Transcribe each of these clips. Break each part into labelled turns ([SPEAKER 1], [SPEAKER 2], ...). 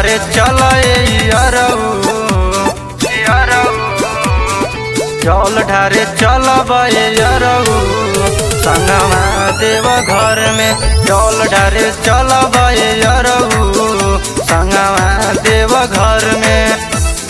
[SPEAKER 1] ढारे चल अरऊ जल ढारे चल अरऊ संगमा देव घर में जल ढारे चल अरऊ संगमा देव घर में।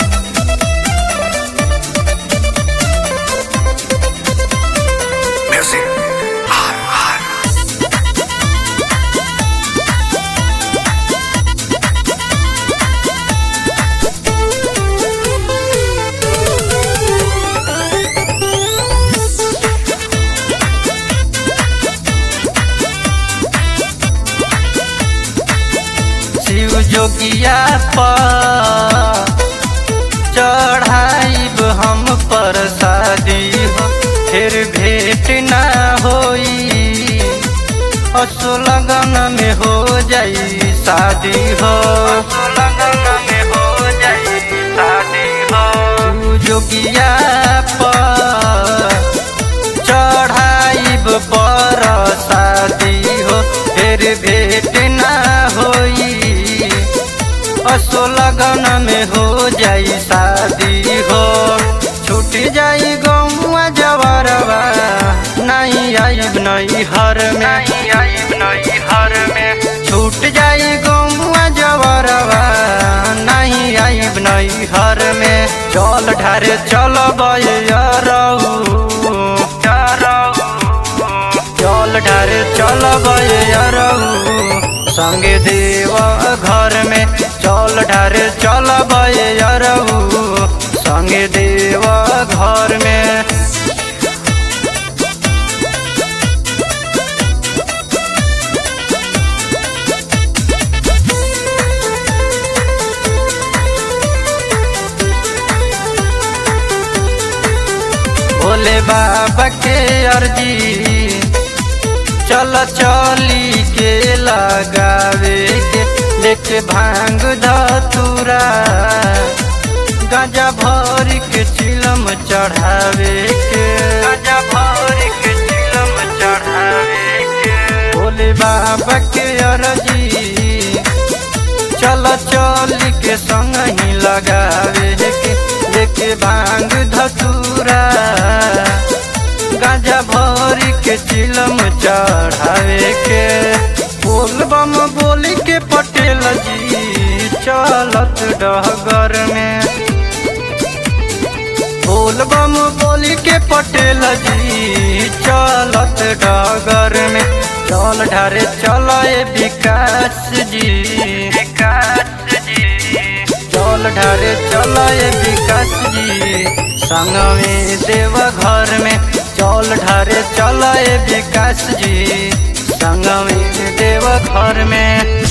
[SPEAKER 1] शिव जोगिया पर चढ़ाइब हम प्रसादी हो फिर भेंट ना होई असो लगन में हो जाई शादी हो शिव जोगिया पर चढ़ाइब प्रसादी हो फिर भेंट ना होई असो लगन में हो जाई शादी हो छूट जाई गौआ जवरवा नहीं आइब नहीं हर में छूट जाई गौआ जवरवा नहीं आइब नहीं हर में जल ढारे चल अरऊ जल ढारे चल अरऊ संगे देव घर में चल ढारे चल अरऊ संगे देव घर में। भोले बाबा के अर्जी चल चली के लगावे के लेके भांग धतूरा गांजा भर के चिलम चढ़ावे के भोले बाबा के अर्जी चल चली के संग ही लगावे के लेके भांग धतूरा गांजा भर के चिलम चढ़ावे के बोल बम बोली के पटेल जी चलत डहगर में बोल बम बोली के पटेल जी चलत डहगर में चल ढारे चल विकास जी चल ढारे चल विकास जी संग में देव घर में चल ढारे चल विकास जी संग में देव घर में।